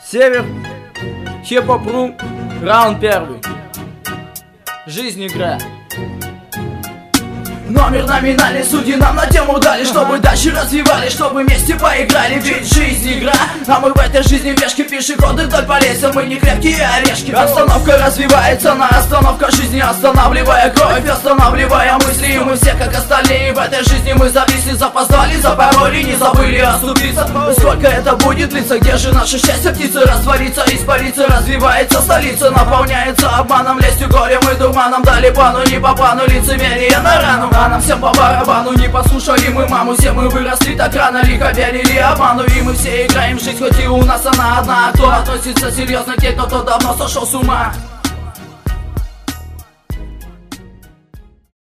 Север, Хип-хоп.ру, раунд первый. Жизнь игра. Номер номинальный, судьи нам на тему дали, чтобы дальше развивали, чтобы вместе поиграли. Ведь жизнь игра, а мы в этой жизни вешки, пешеходы вдоль по лесам, мы не крепкие орешки. Обстановка развивается, на остановка жизни, останавливая кровь, останавливая мысли. И мы все как остальные в этой жизни, мы зависли, запоздали, запороли, не забыли оступиться. Сколько это будет длиться, где же наше счастье? Птицы растворится, испарится, развивается столица, наполняется обманом, лестью, горем и дурманом. Дали пану, не по плану, лицемерие на рану. А нам всем по барабану, не послушали мы маму. Все мы выросли так рано, лихо верили обману. И мы все играем в жизнь, хоть и у нас она одна. Кто относится серьезно к тем, кто давно сошел с ума?